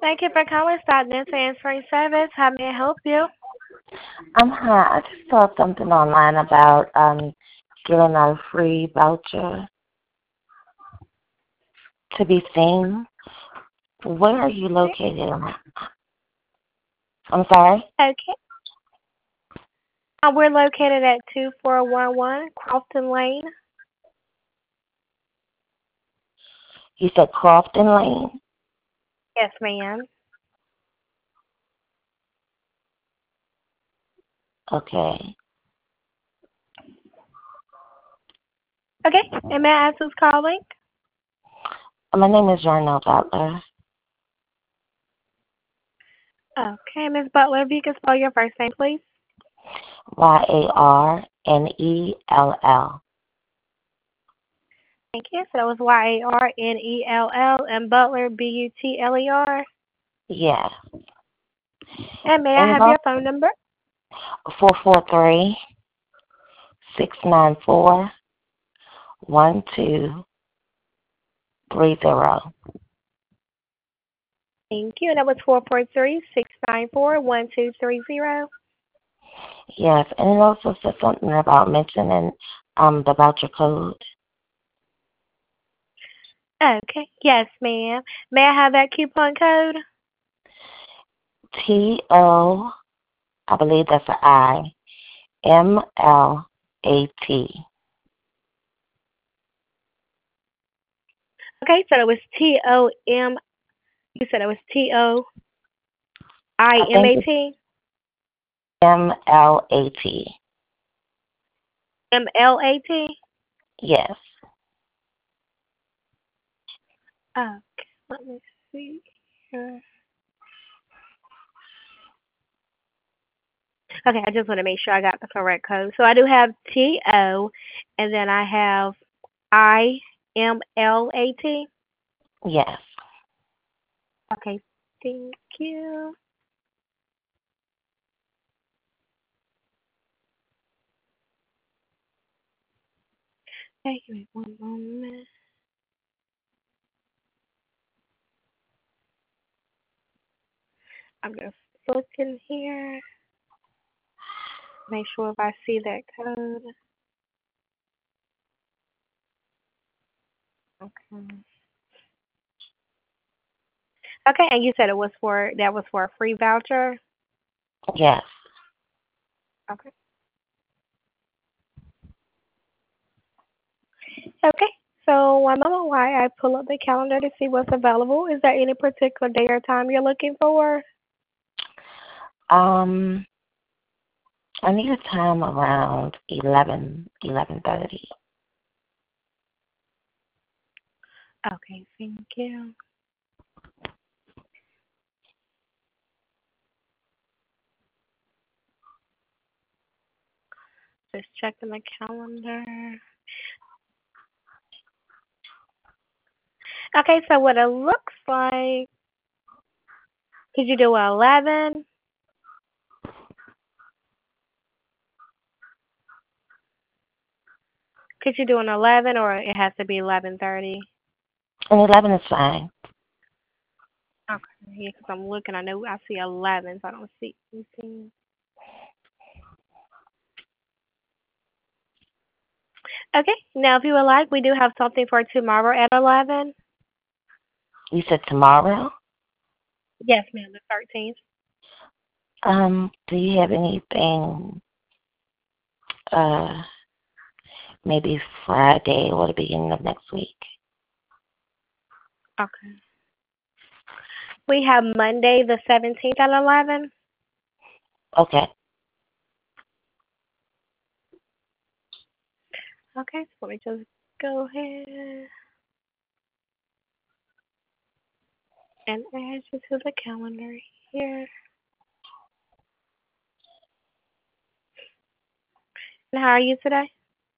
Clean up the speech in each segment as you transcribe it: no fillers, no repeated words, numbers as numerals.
Thank you for calling Stockton Answering Service. How may I help you? Hi. I just saw something online about getting a free voucher to be seen. Where are you located? I'm sorry. Okay. We're located at 2411 Crofton Lane. You said Crofton Lane. Yes, ma'am. Okay. Okay. And may I ask who's calling? My name is Yarnell Butler. Okay, Miss Butler, if you can spell your first name, please. Yarnell. Thank you. So that was Yarnell and Butler Butler. Yes. And may I And have your phone number? 443-694-1230. Thank you. And that was 443-694-1230. Yes, and it also said something about mentioning the voucher code. Okay. Yes, ma'am. May I have that coupon code? TO, I believe that's an IMLAT. Okay, so it was TOM. You said it was I think it's TOIMAT? MLAT. MLAT? Yes. Okay, let me see here. Okay, I just want to make sure I got the correct code. So I do have TO, and then I have IMLAT. Yes. Okay, thank you. Okay, give me one moment. I'm just looking here. Make sure if I see that code. Okay. Okay, and you said that was for a free voucher? Yes. Okay. Okay. So one moment while I pull up the calendar to see what's available. Is there any particular day or time you're looking for? Um, I need a time around 11:30. Okay, thank you. Just checking the calendar. Okay, so what it looks like, could you do 11? Could you do an 11 or it has to be 11:30? And 11 is fine. Okay, yeah, because I'm looking. I know I see 11, so I don't see anything. Okay, now if you would like, we do have something for tomorrow at 11. You said tomorrow? Yes, ma'am, the 13th. Do you have anything, uh, maybe Friday or the beginning of next week? Okay. We have Monday the 17th at 11. Okay. Okay, so let me just go ahead and add you to the calendar here. And how are you today?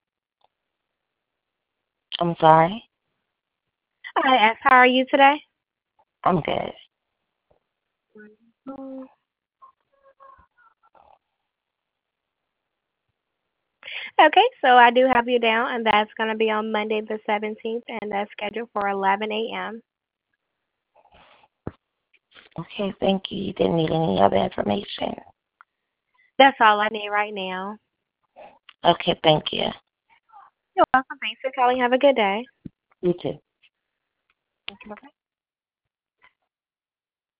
I'm sorry? I asked, how are you today? I'm good. Mm, Okay, so I do have you down, and that's going to be on Monday the 17th, and that's scheduled for 11 a.m. Okay, thank you. You didn't need any other information. That's all I need right now. Okay, thank you. You're welcome. Thanks for calling. Have a good day. You too. Thank you. Bye-bye.